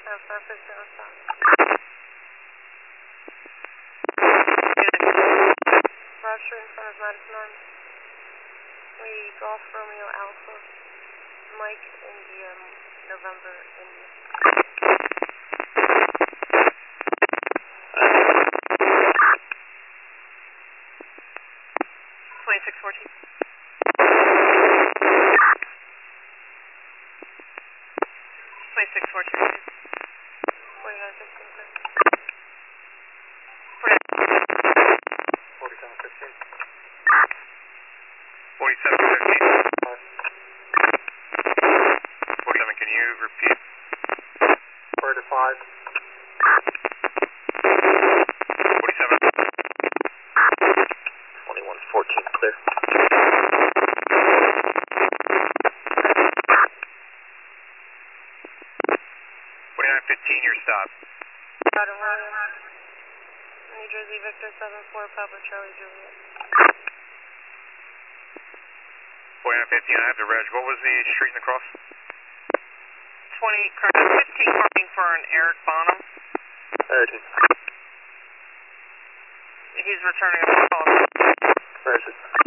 515 on stop. Roger in front of Madison Arms. We Golf Romeo Alpha. Mike India, November India. 2614. 2614. 4915, clear. 4715. 4715. 47, can you repeat? 4 to 5. 47. 2114, clear. 4915, your stop. Adam Williams. New Jersey Victor 74, Papa Charlie Juliet. 4915, I have the reg. What was the street and the cross? 15 calling for an Eric Bonham. Urgent. He's returning a phone call. Urgent.